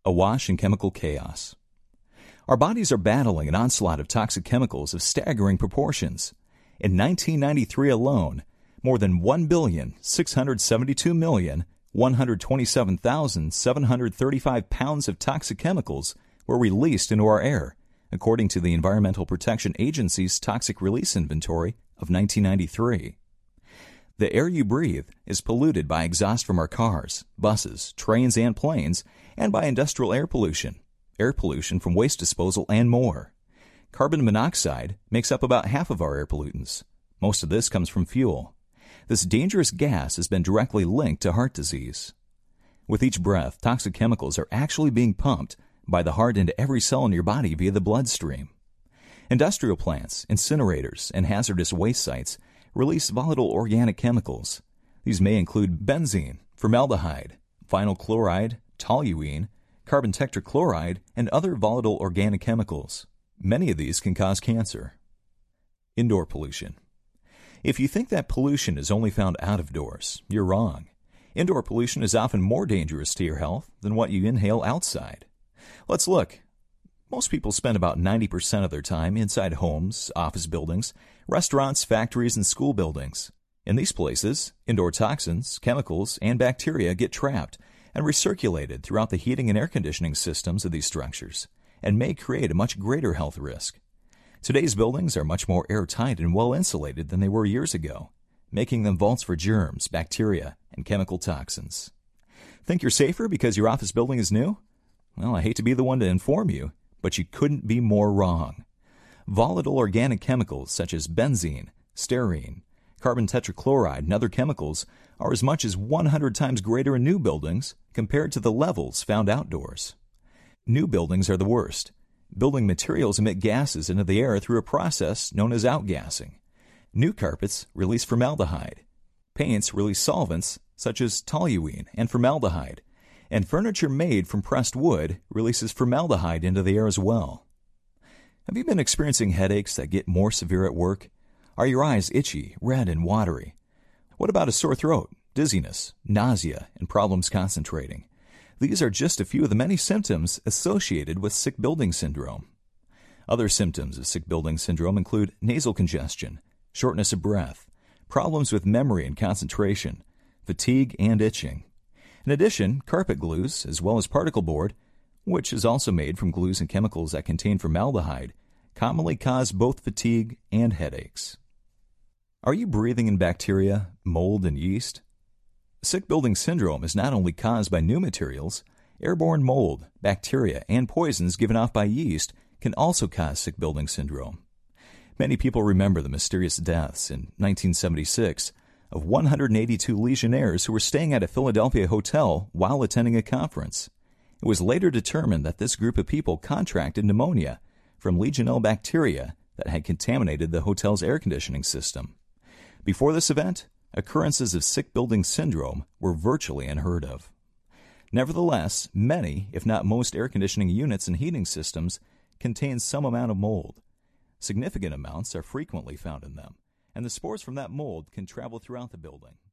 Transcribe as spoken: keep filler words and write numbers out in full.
awash in chemical chaos. Our bodies are battling an onslaught of toxic chemicals of staggering proportions. In nineteen ninety-three alone, more than one billion, six hundred seventy-two million, one hundred twenty-seven thousand, seven hundred thirty-five pounds of toxic chemicals were released into our air, according to the Environmental Protection Agency's Toxic Release Inventory of nineteen ninety-three. The air you breathe is polluted by exhaust from our cars, buses, trains, and planes, and by industrial air pollution, air pollution from waste disposal, and more. Carbon monoxide makes up about half of our air pollutants. Most of this comes from fuel. This dangerous gas has been directly linked to heart disease. With each breath, toxic chemicals are actually being pumped by the heart into every cell in your body via the bloodstream. Industrial plants, incinerators, and hazardous waste sites release volatile organic chemicals. These may include benzene, formaldehyde, vinyl chloride, toluene, carbon tetrachloride, and other volatile organic chemicals. Many of these can cause cancer. Indoor pollution. If you think that pollution is only found out of doors, you're wrong. Indoor pollution is often more dangerous to your health than what you inhale outside. Let's look. Most people spend about ninety percent of their time inside homes, office buildings, restaurants, factories, and school buildings. In these places, indoor toxins, chemicals, and bacteria get trapped and recirculated throughout the heating and air conditioning systems of these structures, and may create a much greater health risk. Today's buildings are much more airtight and well-insulated than they were years ago, making them vaults for germs, bacteria, and chemical toxins. Think you're safer because your office building is new? Well, I hate to be the one to inform you, but you couldn't be more wrong. Volatile organic chemicals such as benzene, styrene, carbon tetrachloride, and other chemicals are as much as one hundred times greater in new buildings compared to the levels found outdoors. New buildings are the worst. Building materials emit gases into the air through a process known as outgassing. New carpets release formaldehyde. Paints release solvents such as toluene and formaldehyde. And furniture made from pressed wood releases formaldehyde into the air as well. Have you been experiencing headaches that get more severe at work? Are your eyes itchy, red, and watery? What about a sore throat, dizziness, nausea, and problems concentrating? These are just a few of the many symptoms associated with sick building syndrome. Other symptoms of sick building syndrome include nasal congestion, shortness of breath, problems with memory and concentration, fatigue, and itching. In addition, carpet glues, as well as particle board, which is also made from glues and chemicals that contain formaldehyde, commonly cause both fatigue and headaches. Are you breathing in bacteria, mold, and yeast? Sick building syndrome is not only caused by new materials. Airborne mold, bacteria, and poisons given off by yeast can also cause sick building syndrome. Many people remember the mysterious deaths in nineteen seventy-six of one hundred eighty-two Legionnaires who were staying at a Philadelphia hotel while attending a conference. It was later determined that this group of people contracted pneumonia from Legionella bacteria that had contaminated the hotel's air conditioning system. Before this event, occurrences of sick building syndrome were virtually unheard of. Nevertheless, many, if not most, air conditioning units and heating systems contain some amount of mold. Significant amounts are frequently found in them, and the spores from that mold can travel throughout the building.